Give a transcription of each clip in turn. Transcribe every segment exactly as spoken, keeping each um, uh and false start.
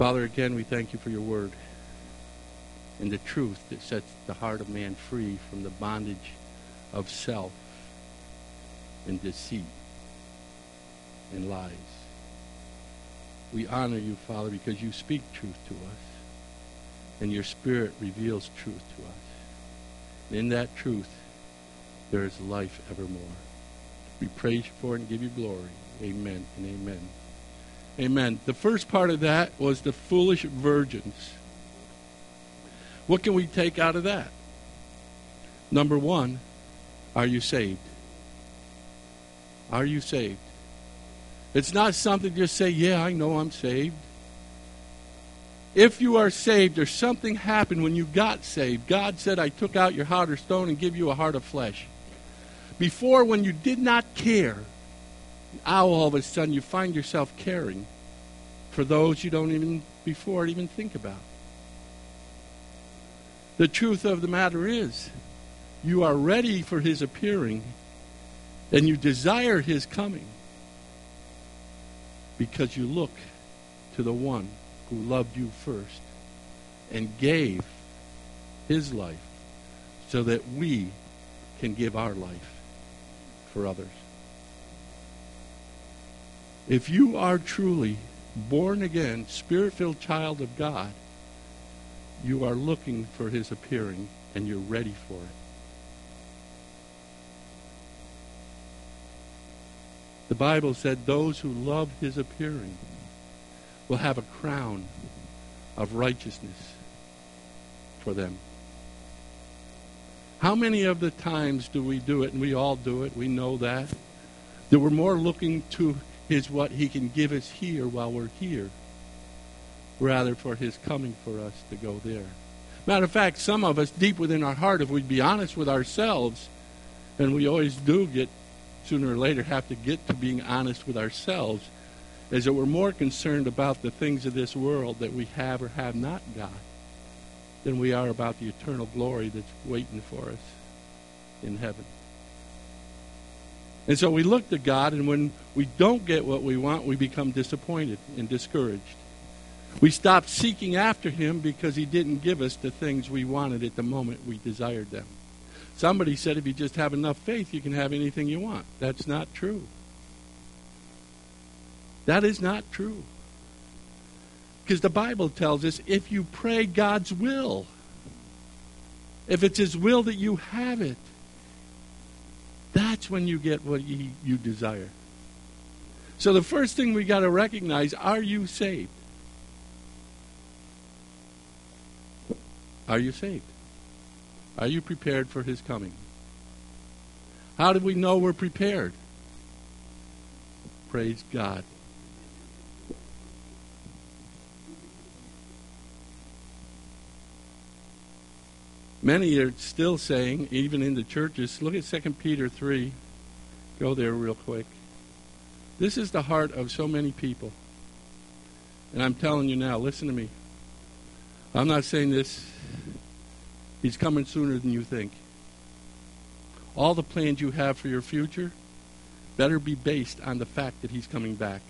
Father, again, we thank you for your word and the truth that sets the heart of man free from the bondage of self and deceit and lies. We honor you, Father, because you speak truth to us, and your Spirit reveals truth to us. And in that truth, there is life evermore. We praise you for it and give you glory. Amen and amen. Amen. The first part of that was the foolish virgins. What can we take out of that? Number one, are you saved? Are you saved? It's not something to just say, yeah, I know I'm saved. If you are saved, there's something happened when you got saved. God said, I took out your heart of stone and give you a heart of flesh. Before, when you did not care, now all of a sudden you find yourself caring for those you don't even before even think about. The truth of the matter is, you are ready for his appearing, and you desire his coming because you look to the one who loved you first and gave his life so that we can give our life for others. If you are truly born again, Spirit-filled child of God, you are looking for his appearing and you're ready for it. The Bible said those who love his appearing will have a crown of righteousness for them. How many of the times do we do it, and we all do it, we know that, that we're more looking to his what he can give us here while we're here, rather for his coming for us to go there. Matter of fact, some of us, deep within our heart, if we'd be honest with ourselves, and we always do get, sooner or later, have to get to being honest with ourselves, is that we're more concerned about the things of this world that we have or have not got than we are about the eternal glory that's waiting for us in heaven. And so we look to God, and when we don't get what we want, we become disappointed and discouraged. We stop seeking after him because he didn't give us the things we wanted at the moment we desired them. Somebody said if you just have enough faith, you can have anything you want. That's not true. That is not true. Because the Bible tells us if you pray God's will, if it's his will that you have it, that's when you get what you, you desire. So the first thing we got to recognize, are you saved? Are you saved? Are you prepared for his coming? How do we know we're prepared? Praise God. Many are still saying, even in the churches, look at Second Peter three. Go there real quick. This is the heart of so many people. And I'm telling you now, listen to me. I'm not saying this. He's coming sooner than you think. All the plans you have for your future better be based on the fact that he's coming back.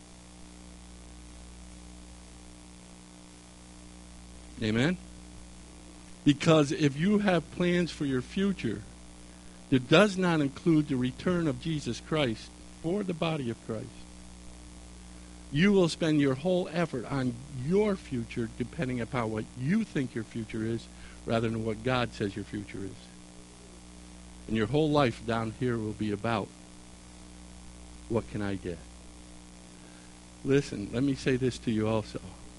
Amen? Because if you have plans for your future that does not include the return of Jesus Christ for the body of Christ, you will spend your whole effort on your future depending upon what you think your future is rather than what God says your future is. And your whole life down here will be about, what can I get? Listen, let me say this to you also.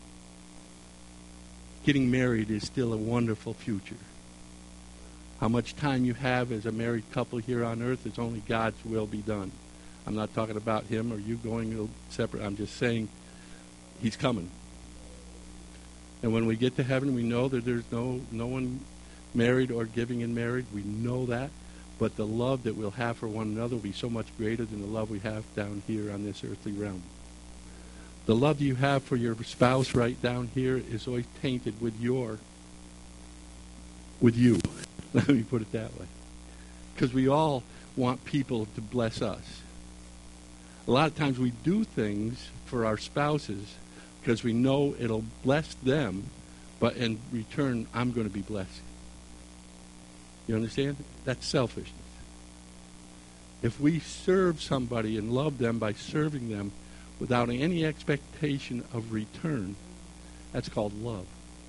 Getting married is still a wonderful future. How much time you have as a married couple here on earth is only God's will be done. I'm not talking about him or you going separate. I'm just saying he's coming. And when we get to heaven, we know that there's no, no one married or giving in marriage. We know that. But the love that we'll have for one another will be so much greater than the love we have down here on this earthly realm. The love you have for your spouse right down here is always tainted with your, with you. Let me put it that way. Because we all want people to bless us. A lot of times we do things for our spouses because we know it'll bless them, but in return, I'm going to be blessed. You understand? That's selfishness. If we serve somebody and love them by serving them without any expectation of return, that's called love.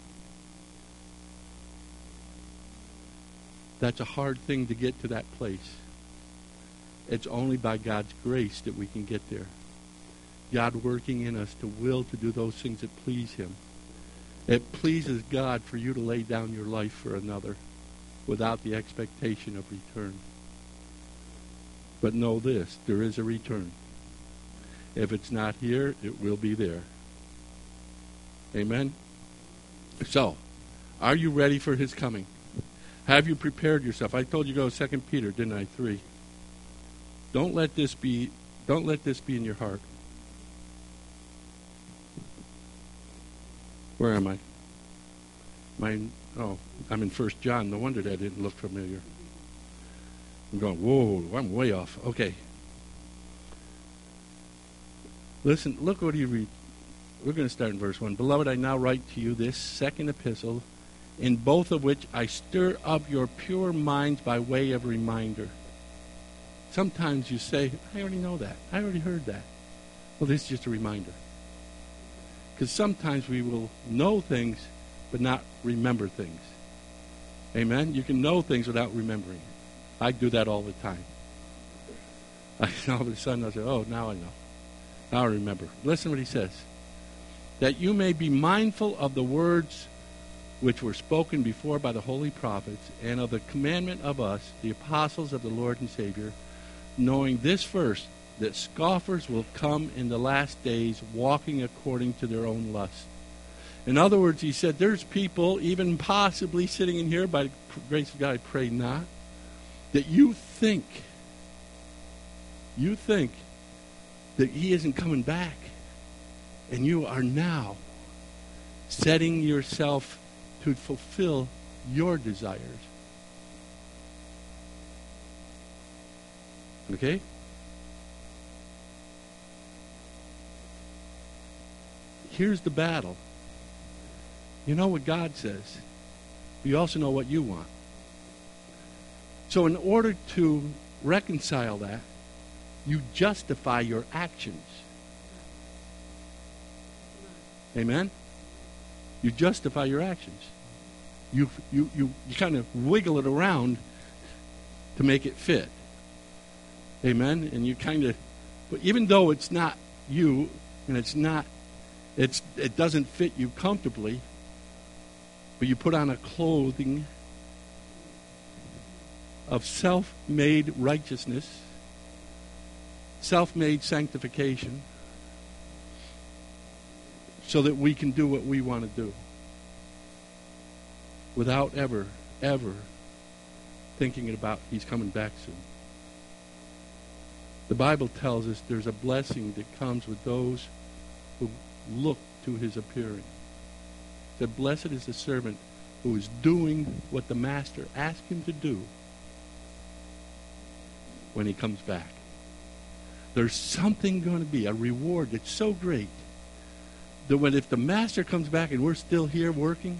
That's a hard thing to get to that place. It's only by God's grace that we can get there. God working in us to will to do those things that please Him. It pleases God for you to lay down your life for another without the expectation of return. But know this, there is a return. If it's not here, it will be there. Amen? So, are you ready for His coming? Have you prepared yourself? I told you to go to Second Peter, didn't I? Three. Don't let this be don't let this be in your heart. Where am I? Mine oh, I'm in First John. No wonder that didn't look familiar. I'm going, whoa, I'm way off. Okay. Listen, look what he read. We're going to start in verse one. Beloved, I now write to you this second epistle, in both of which I stir up your pure minds by way of reminder. Sometimes you say, I already know that. I already heard that. Well, this is just a reminder. Because sometimes we will know things, but not remember things. Amen? You can know things without remembering. I do that all the time. I, all of a sudden I say, oh, now I know. Now I remember. Listen what he says. That you may be mindful of the words which were spoken before by the holy prophets, and of the commandment of us, the apostles of the Lord and Savior, knowing this first, that scoffers will come in the last days, walking according to their own lust. In other words, he said, there's people, even possibly sitting in here, by the grace of God, I pray not, that you think, you think that He isn't coming back. And you are now setting yourself to fulfill your desires. Okay? Here's the battle. You know what God says. You also know what you want. So in order to reconcile that, you justify your actions. Amen? You justify your actions. You, you, you, you kind of wiggle it around to make it fit. Amen? And you kind of, but even though it's not you, and it's not, it's it doesn't fit you comfortably, but you put on a clothing of self-made righteousness, self-made sanctification, so that we can do what we want to do without ever, ever thinking about He's coming back soon. The Bible tells us there's a blessing that comes with those who look to His appearing. It said, blessed is the servant who is doing what the master asked him to do when He comes back. There's something going to be, a reward that's so great that when if the master comes back and we're still here working,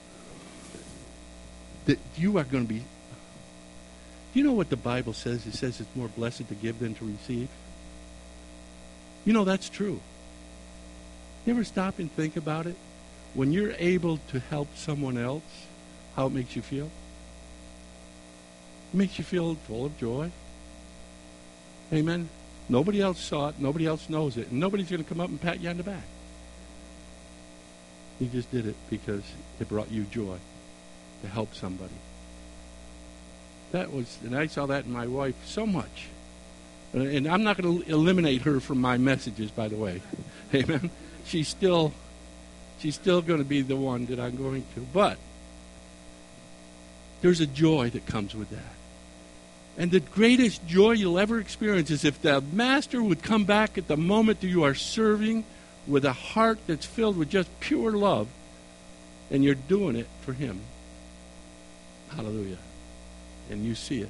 that you are going to be. Do you know what the Bible says? It says it's more blessed to give than to receive. You know that's true. You ever stop and think about it? When you're able to help someone else, how it makes you feel? It makes you feel full of joy. Amen? Nobody else saw it. Nobody else knows it. And nobody's going to come up and pat you on the back. You just did it because it brought you joy to help somebody. That was, and I saw that in my wife so much. And I'm not going to eliminate her from my messages, by the way. Amen. She's still, she's still going to be the one that I'm going to. But there's a joy that comes with that. And the greatest joy you'll ever experience is if the master would come back at the moment that you are serving with a heart that's filled with just pure love, and you're doing it for Him. Hallelujah. And you see it.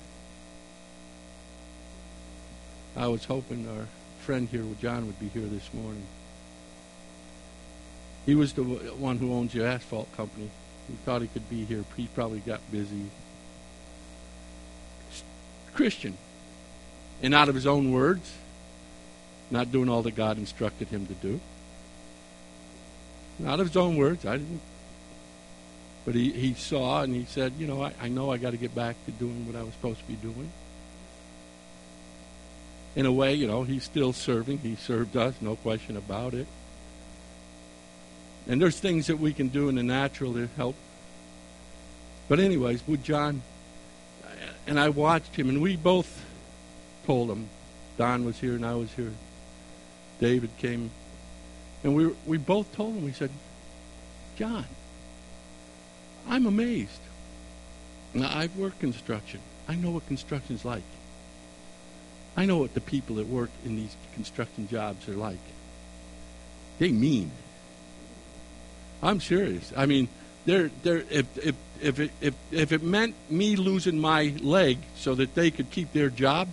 I was hoping our friend here, John, would be here this morning. He was the one who owns the asphalt company. He thought he could be here. He probably got busy. Christian. And out of his own words, not doing all that God instructed him to do. Out of his own words, I didn't. But he, he saw and he said, you know, I, I know I got to get back to doing what I was supposed to be doing. In a way, you know, he's still serving. He served us, no question about it. And there's things that we can do in the natural to help. But anyways, with John, and I watched him, and we both told him. Don was here and I was here. David came. And we we both told him, we said, John, I'm amazed. Now, I've worked construction. I know what construction's like. I know what the people that work in these construction jobs are like. They mean. I'm serious. I mean, they're they're if if if it if if it meant me losing my leg so that they could keep their job,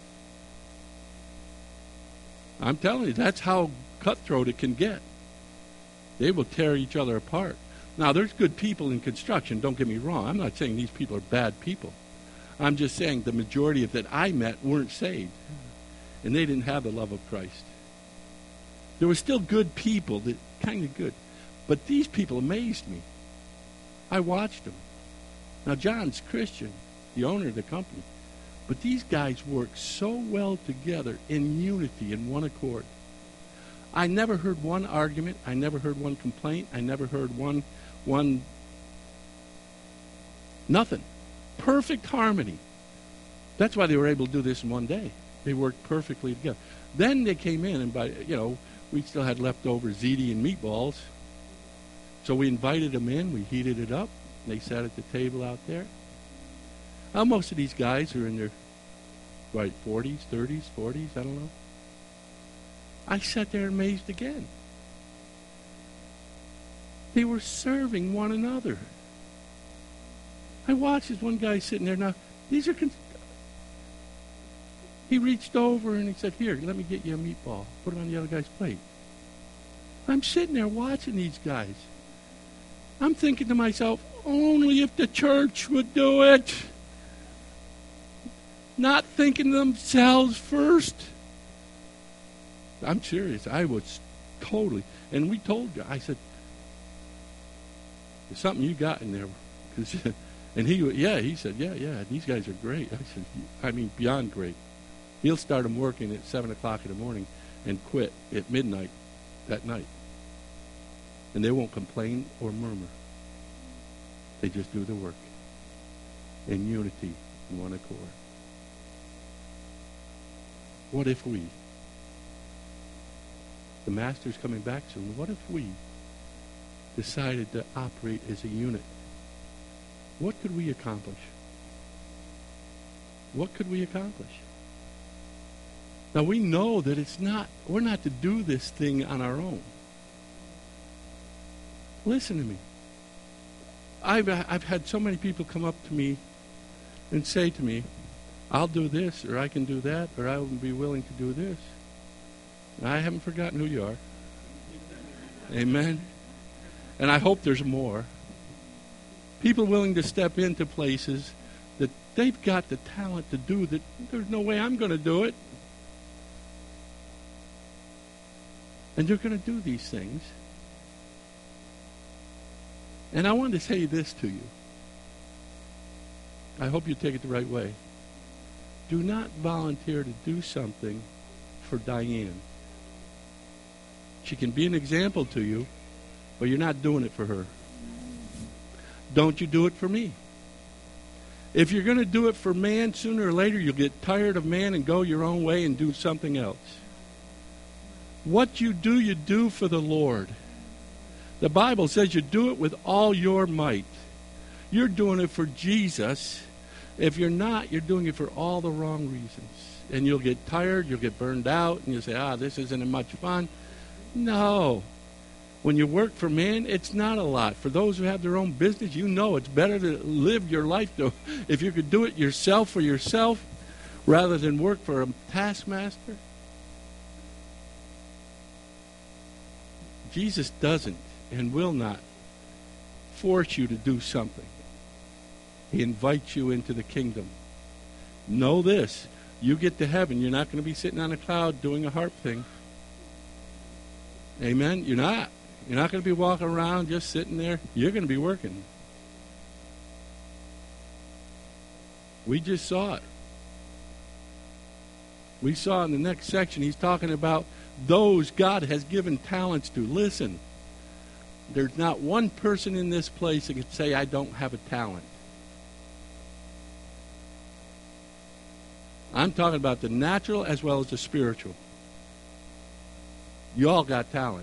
I'm telling you, that's how cutthroat it can get. They will tear each other apart. Now, there's good people in construction, don't get me wrong. I'm not saying these people are bad people. I'm just saying the majority of that I met weren't saved. And they didn't have the love of Christ. There were still good people, that kind of good. But these people amazed me. I watched them. Now, John's Christian, the owner of the company. But these guys work so well together in unity, in one accord. I never heard one argument. I never heard one complaint. I never heard one, one, nothing. Perfect harmony. That's why they were able to do this in one day. They worked perfectly together. Then they came in, and by, you know, we still had leftover ziti and meatballs. So we invited them in. We heated it up. They sat at the table out there. Now, most of these guys are in their, right, forties, thirties, forties, I don't know. I sat there amazed again. They were serving one another. I watched this one guy sitting there. Now, these are... Con- he reached over and he said, here, let me get you a meatball. Put it on the other guy's plate. I'm sitting there watching these guys. I'm thinking to myself, only if the church would do it. Not thinking themselves first. I'm serious. I was totally, and we told you. I said, "There's something you got in there," cause, and he, yeah, he said, "Yeah, yeah, these guys are great." I said, "I mean, beyond great." He'll start them working at seven o'clock in the morning, and quit at midnight that night, and they won't complain or murmur. They just do the work in unity, in one accord. What if we? The Master's coming back soon. What if we decided to operate as a unit? What could we accomplish? What could we accomplish? Now, we know that it's not, we're not to do this thing on our own. Listen to me. I've, I've had so many people come up to me and say to me, I'll do this, or I can do that, or I will be willing to do this. I haven't forgotten who you are. Amen. And I hope there's more. People willing to step into places that they've got the talent to do that there's no way I'm going to do it. And they're going to do these things. And I wanted to say this to you. I hope you take it the right way. Do not volunteer to do something for Diane. She can be an example to you, but you're not doing it for her. Don't you do it for me. If you're going to do it for man, sooner or later you'll get tired of man and go your own way and do something else. What you do, you do for the Lord. The Bible says you do it with all your might. You're doing it for Jesus. If you're not, you're doing it for all the wrong reasons. And you'll get tired, you'll get burned out, and you'll say, ah, this isn't much fun. No. When you work for man, it's not a lot. For those who have their own business, you know it's better to live your life. To, if you could do it yourself for yourself rather than work for a taskmaster. Jesus doesn't and will not force you to do something. He invites you into the kingdom. Know this. You get to heaven, you're not going to be sitting on a cloud doing a harp thing. Amen? You're not. You're not going to be walking around just sitting there. You're going to be working. We just saw it. We saw in the next section, he's talking about those God has given talents to. Listen, there's not one person in this place that can say, I don't have a talent. I'm talking about the natural as well as the spiritual. You all got talents.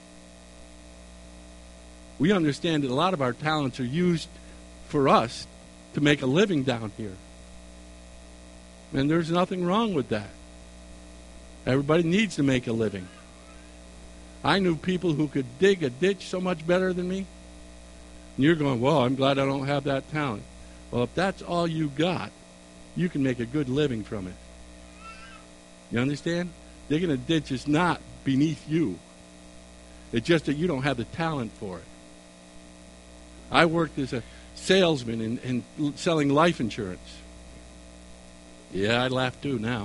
We understand that a lot of our talents are used for us to make a living down here. And there's nothing wrong with that. Everybody needs to make a living. I knew people who could dig a ditch so much better than me. And you're going, well, I'm glad I don't have that talent. Well, if that's all you got, you can make a good living from it. You understand? Digging a ditch is not beneath you. It's just that you don't have the talent for it. I worked as a salesman in, in selling life insurance. Yeah, I laugh too now.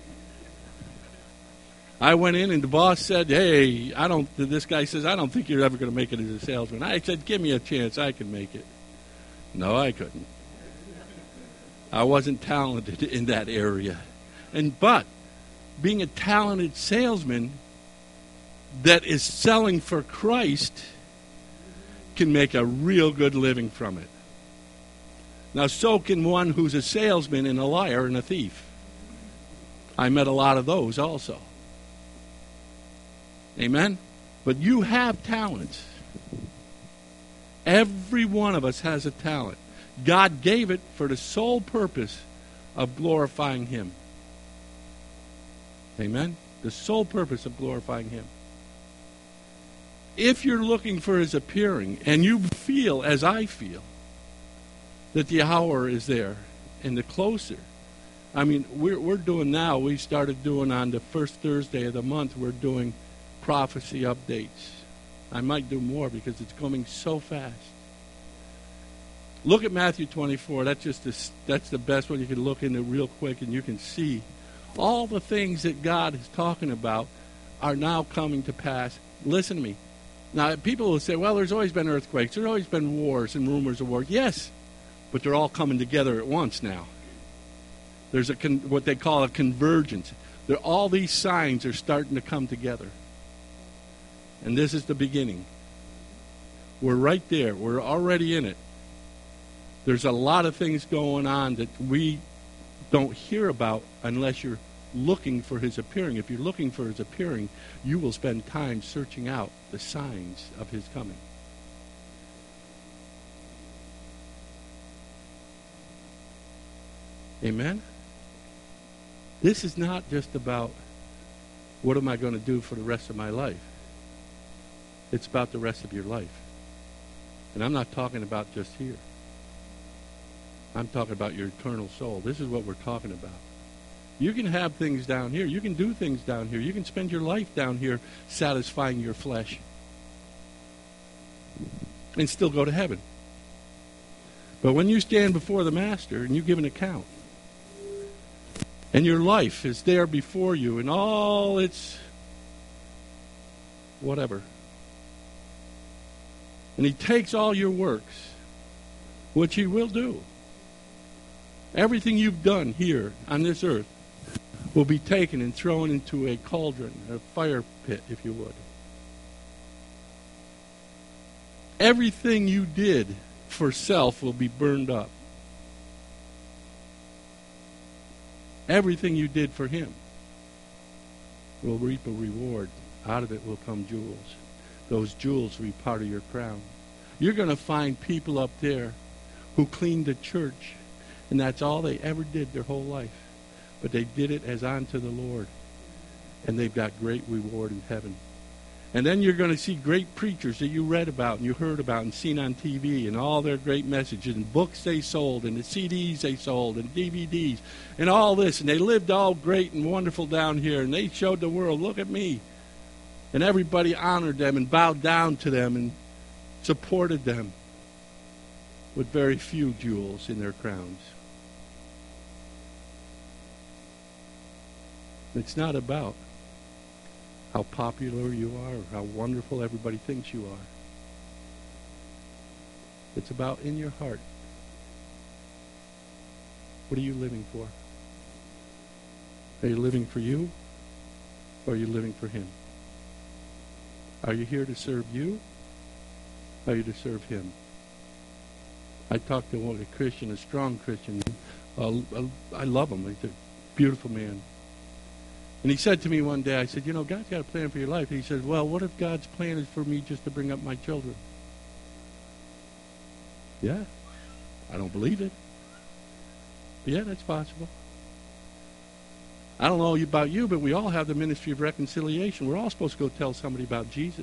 I went in and the boss said, hey, I don't, this guy says, I don't think you're ever going to make it as a salesman. I said, give me a chance, I can make it. No, I couldn't. I wasn't talented in that area. And but being a talented salesman that is selling for Christ can make a real good living from it. Now, so can one who's a salesman and a liar and a thief. I met a lot of those also. Amen? But you have talents. Every one of us has a talent. God gave it for the sole purpose of glorifying Him. Amen? The sole purpose of glorifying Him. If you're looking for His appearing, and you feel, as I feel, that the hour is there, and the closer. I mean, we're, we're doing now, we started doing on the first Thursday of the month, we're doing prophecy updates. I might do more because it's coming so fast. Look at Matthew twenty-four. That's just the, that's the best one. You can look into real quick and you can see all the things that God is talking about are now coming to pass. Listen to me. Now, people will say, well, there's always been earthquakes. There's always been wars and rumors of wars. Yes, but they're all coming together at once now. There's a con- what they call a convergence. They're, all these signs are starting to come together. And this is the beginning. We're right there. We're already in it. There's a lot of things going on that we don't hear about unless you're looking for His appearing. If you're looking for His appearing, you will spend time searching out the signs of His coming. Amen? This is not just about what am I going to do for the rest of my life. It's about the rest of your life. And I'm not talking about just here. I'm talking about your eternal soul. This is what we're talking about. You can have things down here. You can do things down here. You can spend your life down here satisfying your flesh and still go to heaven. But when you stand before the Master and you give an account, and your life is there before you and all its whatever, and He takes all your works, which He will do. Everything you've done here on this earth will be taken and thrown into a cauldron, a fire pit, if you would. Everything you did for self will be burned up. Everything you did for Him will reap a reward. Out of it will come jewels. Those jewels will be part of your crown. You're going to find people up there who cleaned the church, and that's all they ever did their whole life. But they did it as unto the Lord, and they've got great reward in heaven. And then you're going to see great preachers that you read about and you heard about and seen on T V, and all their great messages and books they sold and the C Ds they sold and D V Ds and all this. And they lived all great and wonderful down here, and they showed the world, look at me. And everybody honored them and bowed down to them and supported them with very few jewels in their crowns. It's not about how popular you are or how wonderful everybody thinks you are. It's about in your heart. What are you living for? Are you living for you or are you living for Him? Are you here to serve you? Or are you to serve Him? I talked to one, a Christian, a strong Christian. Uh, I love him. He's a beautiful man. And he said to me one day, I said, you know, God's got a plan for your life. He said, well, what if God's plan is for me just to bring up my children? Yeah. I don't believe it. But yeah, that's possible. I don't know about you, but we all have the ministry of reconciliation. We're all supposed to go tell somebody about Jesus.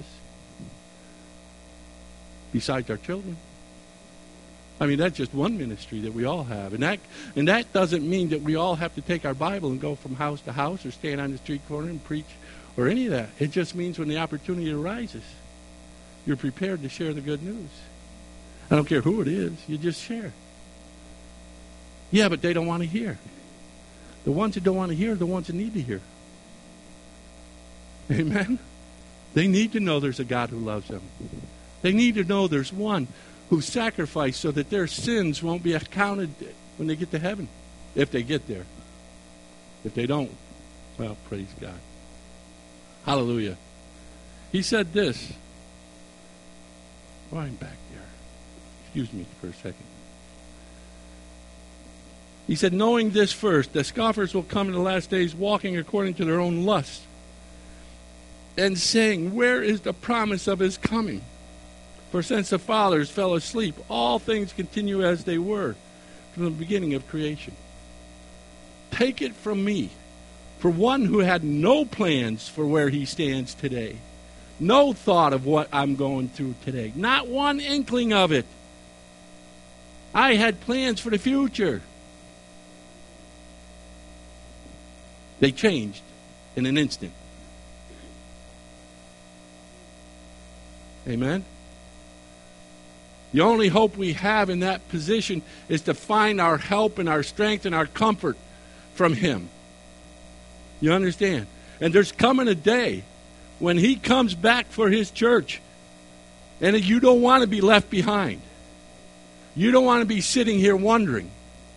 Besides our children. I mean, that's just one ministry that we all have. And that and that doesn't mean that we all have to take our Bible and go from house to house or stand on the street corner and preach or any of that. It just means when the opportunity arises, you're prepared to share the good news. I don't care who it is. You just share. Yeah, but they don't want to hear. The ones that don't want to hear are the ones that need to hear. Amen? They need to know there's a God who loves them. They need to know there's one who sacrificed so that their sins won't be accounted when they get to heaven. If they get there. If they don't, well, praise God. Hallelujah. He said this. Oh, I'm back there. Excuse me for a second. He said, knowing this first, the scoffers will come in the last days walking according to their own lust and saying, where is the promise of His coming? For since the fathers fell asleep, all things continue as they were from the beginning of creation. Take it from me, for one who had no plans for where he stands today, no thought of what I'm going through today, not one inkling of it. I had plans for the future. They changed in an instant. Amen? The only hope we have in that position is to find our help and our strength and our comfort from Him. You understand? And there's coming a day when He comes back for His church, and you don't want to be left behind. You don't want to be sitting here wondering,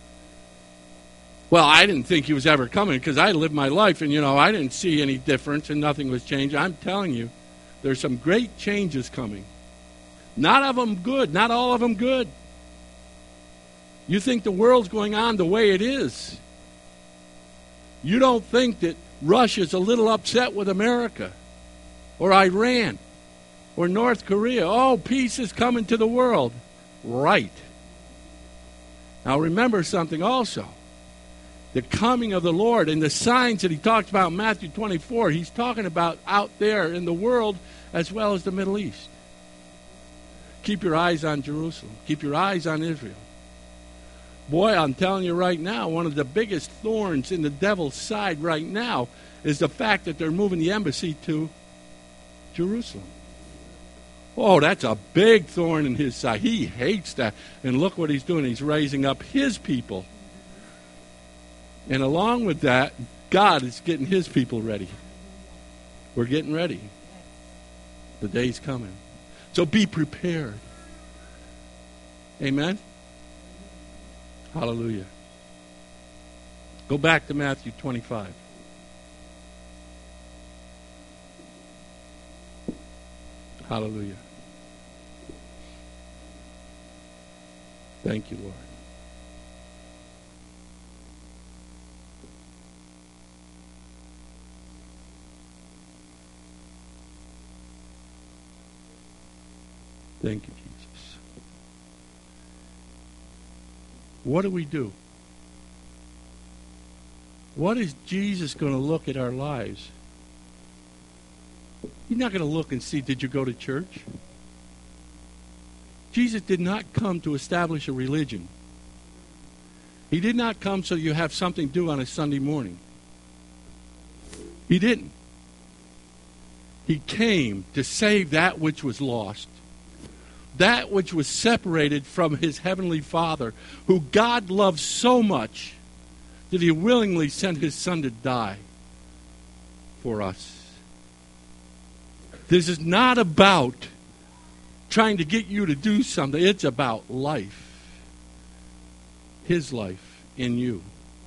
well, I didn't think He was ever coming because I lived my life and, you know, I didn't see any difference and nothing was changing. I'm telling you, there's some great changes coming. Not of them good, not all of them good. You think the world's going on the way it is. You don't think that Russia's a little upset with America or Iran or North Korea. Oh, peace is coming to the world. Right. Now remember something also. The coming of the Lord and the signs that He talked about in Matthew twenty-four, He's talking about out there in the world as well as the Middle East. Keep your eyes on Jerusalem. Keep your eyes on Israel. Boy, I'm telling you right now, one of the biggest thorns in the devil's side right now is the fact that they're moving the embassy to Jerusalem. Oh, that's a big thorn in his side. He hates that. And look what he's doing. He's raising up his people. And along with that, God is getting His people ready. We're getting ready. The day's coming. So be prepared. Amen? Hallelujah. Go back to Matthew twenty-five. Hallelujah. Thank you, Lord. Thank you, Jesus. What do we do? What is Jesus going to look at our lives? He's not going to look and see, did you go to church? Jesus did not come to establish a religion. He did not come so you have something to do on a Sunday morning. He didn't. He came to save that which was lost, that which was separated from his heavenly Father, who God loved so much that he willingly sent his Son to die for us. This is not about trying to get you to do something. It's about life. His life in you.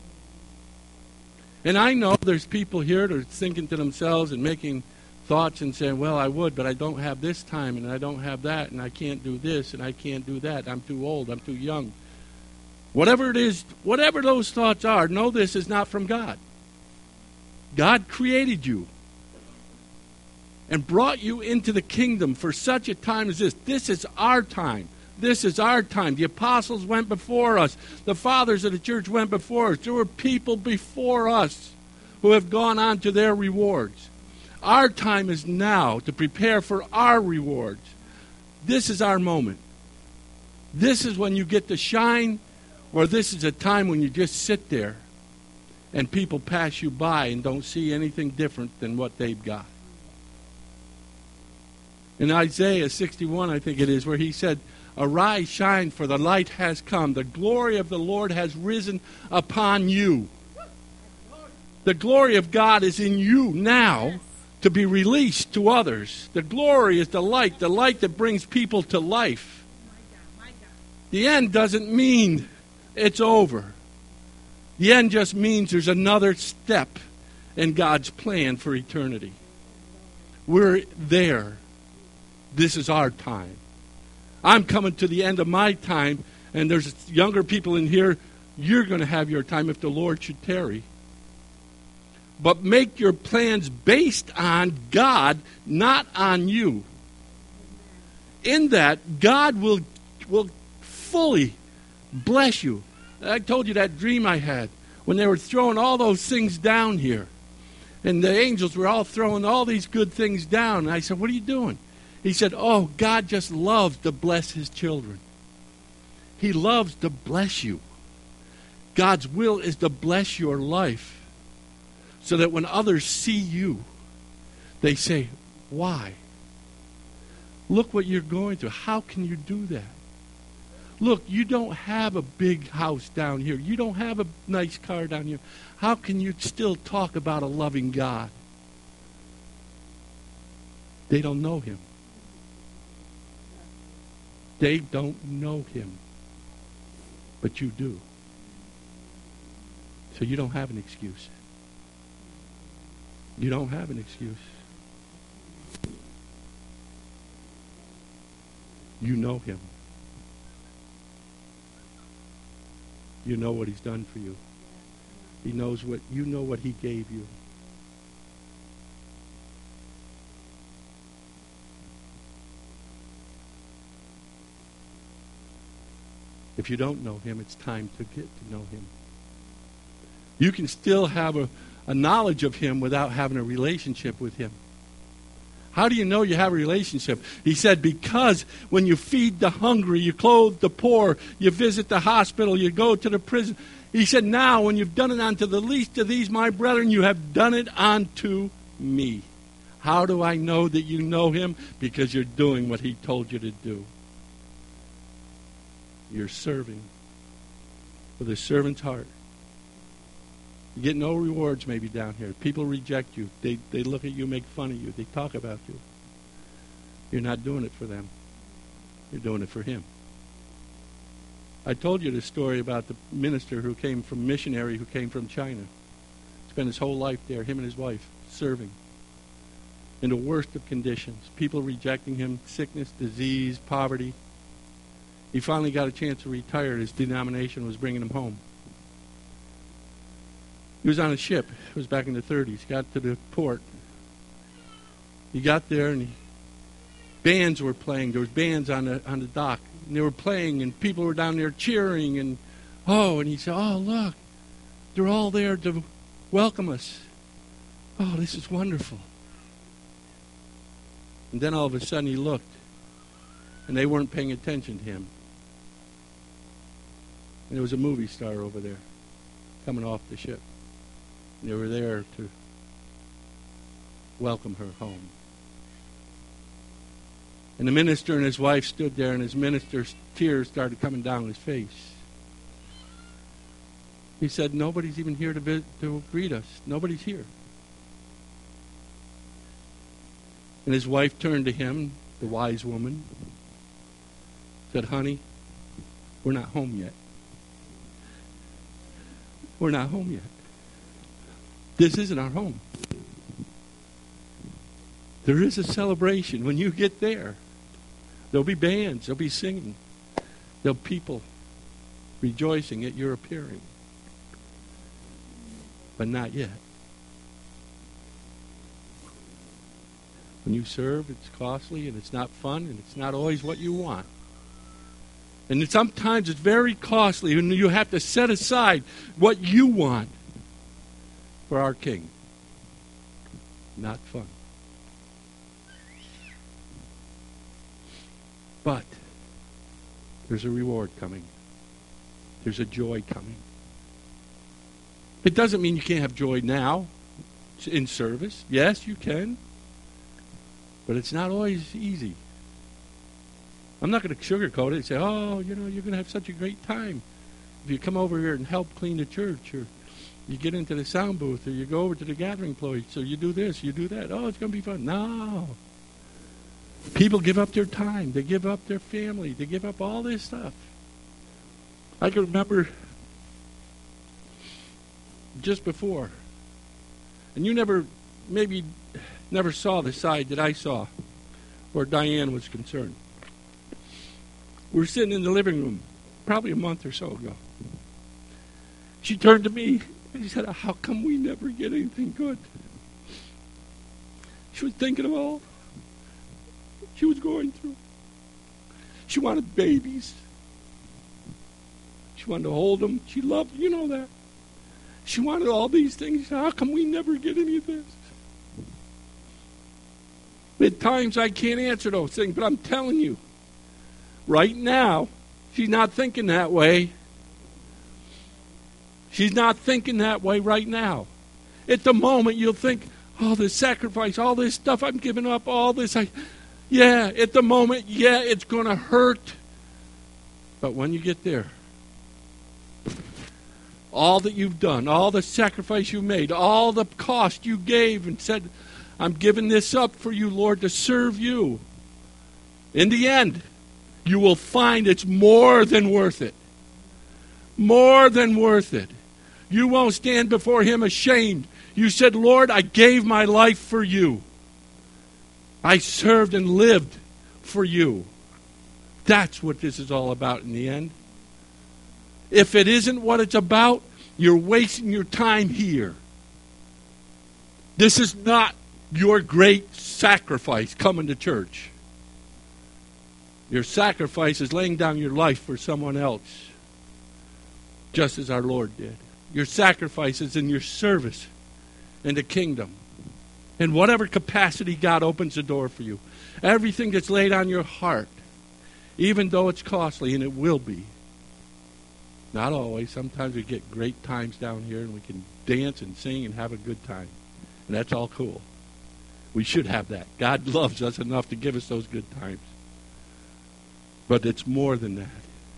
And I know there's people here that are thinking to themselves and making thoughts and saying, well, I would, but I don't have this time, and I don't have that, and I can't do this, and I can't do that. I'm too old. I'm too young. Whatever it is, whatever those thoughts are, know this is not from God. God created you and brought you into the kingdom for such a time as this. This is our time. This is our time. The apostles went before us. The fathers of the church went before us. There were people before us who have gone on to their rewards. Our time is now to prepare for our rewards. This is our moment. This is when you get to shine, or this is a time when you just sit there and people pass you by and don't see anything different than what they've got. In Isaiah sixty-one, I think it is, where he said, arise, shine, for the light has come. The glory of the Lord has risen upon you. The glory of God is in you now to be released to others. The glory is the light, the light that brings people to life. The end doesn't mean it's over. The end just means there's another step in God's plan for eternity. We're there. This is our time. I'm coming to the end of my time, and there's younger people in here. You're going to have your time if the Lord should tarry. But make your plans based on God, not on you. In that, God will, will fully bless you. I told you that dream I had when they were throwing all those things down here. And the angels were all throwing all these good things down. And I said, what are you doing? He said, oh, God just loves to bless his children. He loves to bless you. God's will is to bless your life so that when others see you, they say, why? Look what you're going through. How can you do that? Look, you don't have a big house down here. You don't have a nice car down here. How can you still talk about a loving God? They don't know him. They don't know him. But you do. So you don't have an excuse. You don't have an excuse. You know him. You know what he's done for you. He knows what, you know what he gave you. If you don't know him, it's time to get to know him. You can still have a, a knowledge of him without having a relationship with him. How do you know you have a relationship? He said, because when you feed the hungry, you clothe the poor, you visit the hospital, you go to the prison. He said, now when you've done it unto the least of these, my brethren, you have done it unto me. How do I know that you know him? Because you're doing what he told you to do. You're serving with a servant's heart. You get no rewards maybe down here. People reject you. They, they look at you, make fun of you. They talk about you. You're not doing it for them. You're doing it for him. I told you the story about the minister who came from, missionary who came from China. Spent his whole life there, him and his wife, serving. In the worst of conditions. People rejecting him, sickness, disease, poverty. He finally got a chance to retire. His denomination was bringing him home. He was on a ship. It was back in the thirties. Got to the port. He got there, and he, bands were playing. There was bands on the on the dock, and they were playing, and people were down there cheering, and oh, and he said, "Oh, look, they're all there to welcome us. Oh, this is wonderful." And then all of a sudden, he looked, and they weren't paying attention to him. And there was a movie star over there coming off the ship. And they were there to welcome her home. And the minister and his wife stood there, and his minister's tears started coming down his face. He said, nobody's even here to, visit, to greet us. Nobody's here. And his wife turned to him, the wise woman, said, honey, we're not home yet. We're not home yet. This isn't our home. There is a celebration when you get there. There'll be bands. There'll be singing. There'll be people rejoicing at your appearing. But not yet. When you serve, it's costly and it's not fun and it's not always what you want. And sometimes it's very costly and you have to set aside what you want for our King. Not fun. But there's a reward coming. There's a joy coming. It doesn't mean you can't have joy now in service. Yes, you can. But it's not always easy. I'm not going to sugarcoat it and say, oh, you know, you're going to have such a great time if you come over here and help clean the church, or you get into the sound booth, or you go over to the gathering place, so you do this, you do that. Oh, it's going to be fun. No. People give up their time. They give up their family. They give up all this stuff. I can remember just before, and you never, maybe never saw the side that I saw where Diane was concerned. We were sitting in the living room probably a month or so ago. She turned to me and she said, how come we never get anything good? She was thinking of all she was going through. She wanted babies. She wanted to hold them. She loved, you know that. She wanted all these things. She said, how come we never get any of this? At times I can't answer those things, but I'm telling you, right now, she's not thinking that way. She's not thinking that way right now. At the moment, you'll think, oh, the sacrifice, all this stuff I'm giving up, all this. I, yeah, at the moment, yeah, it's going to hurt. But when you get there, all that you've done, all the sacrifice you made, all the cost you gave and said, I'm giving this up for you, Lord, to serve you. In the end, you will find it's more than worth it. More than worth it. You won't stand before him ashamed. You said, Lord, I gave my life for you. I served and lived for you. That's what this is all about in the end. If it isn't what it's about, you're wasting your time here. This is not your great sacrifice coming to church. Your sacrifice is laying down your life for someone else, just as our Lord did. Your sacrifice is in your service in the kingdom. In whatever capacity God opens the door for you. Everything that's laid on your heart, even though it's costly, and it will be. Not always. Sometimes we get great times down here and we can dance and sing and have a good time. And that's all cool. We should have that. God loves us enough to give us those good times. But it's more than that.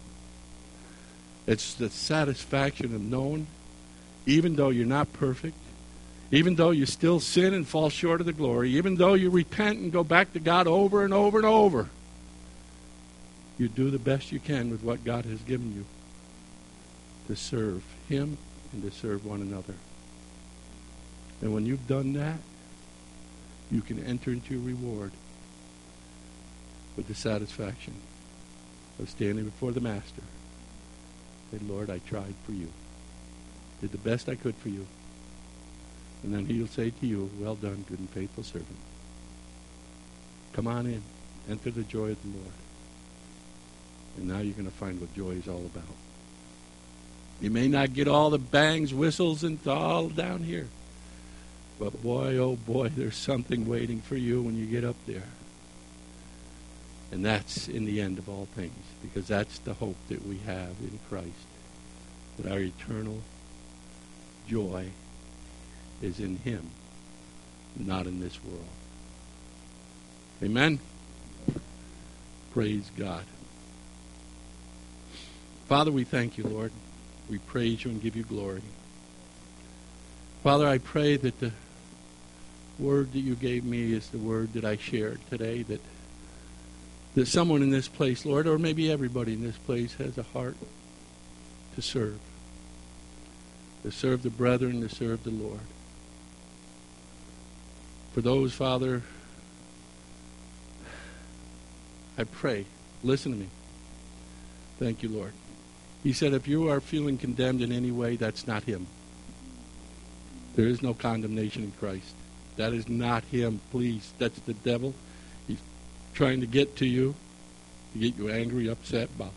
It's the satisfaction of knowing, even though you're not perfect, even though you still sin and fall short of the glory, even though you repent and go back to God over and over and over, you do the best you can with what God has given you to serve him and to serve one another. And when you've done that, you can enter into your reward with the satisfaction of standing before the Master. Say, Lord, I tried for you. Did the best I could for you. And then he'll say to you, well done, good and faithful servant. Come on in. Enter the joy of the Lord. And now you're going to find what joy is all about. You may not get all the bangs, whistles, and all down here. But boy, oh boy, there's something waiting for you when you get up there. And that's in the end of all things, because that's the hope that we have in Christ, that our eternal joy is in him, not in this world. Amen? Praise God. Father, we thank you, Lord. We praise you and give you glory. Father, I pray that the word that you gave me is the word that I shared today, that that someone in this place, Lord, or maybe everybody in this place has a heart to serve. To serve the brethren, to serve the Lord. For those, Father, I pray, listen to me. Thank you, Lord. He said, if you are feeling condemned in any way, that's not him. There is no condemnation in Christ. That is not him, please. That's the devil. He's trying to get to you, to get you angry, upset about.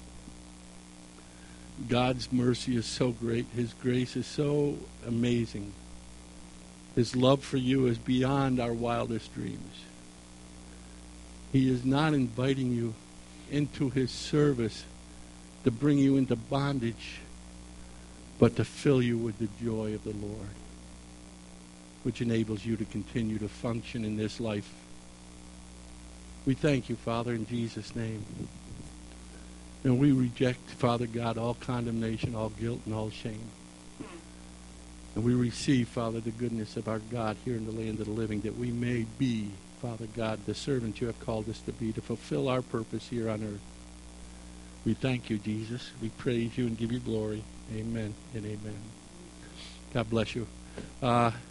God's mercy is so great. His grace is so amazing. His love for you is beyond our wildest dreams. He is not inviting you into his service to bring you into bondage, but to fill you with the joy of the Lord, which enables you to continue to function in this life. We thank you, Father, in Jesus' name. And we reject, Father God, all condemnation, all guilt, and all shame. And we receive, Father, the goodness of our God here in the land of the living, that we may be, Father God, the servant you have called us to be, to fulfill our purpose here on earth. We thank you, Jesus. We praise you and give you glory. Amen and amen. God bless you. Uh,